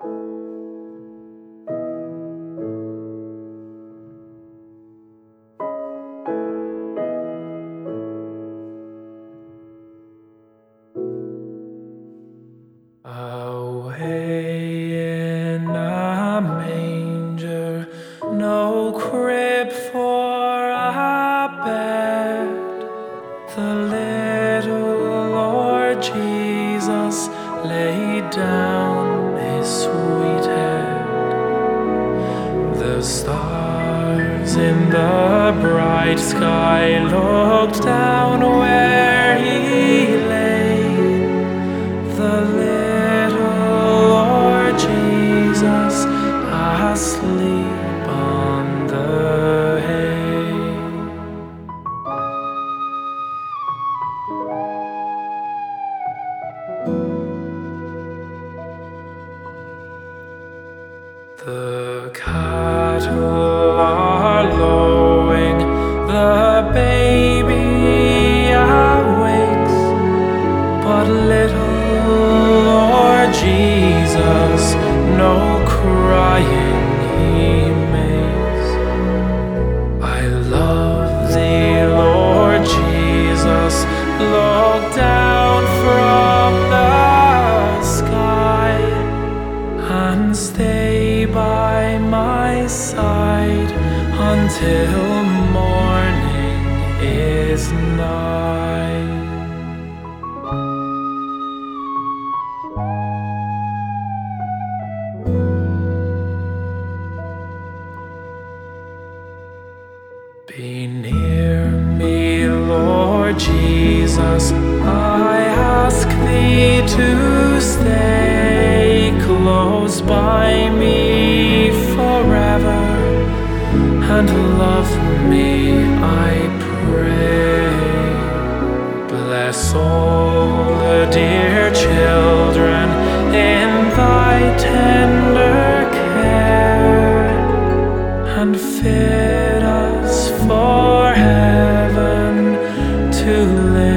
Away in a manger, no crib for a bed, the little Lord Jesus laid down his sweet head. The stars in the bright sky looked down where he lay, the little Lord Jesus asleep on the hay. The cattle are lowing, the baby awakes, but little Lord Jesus no crying he makes. I love thee, Lord Jesus, look down from the sky and stay by my side until morning is nigh. Be near me, Lord Jesus, I ask thee to stay close by me forever, and love me, I pray. Bless all the dear children in thy tender care, and fit us for heaven to live.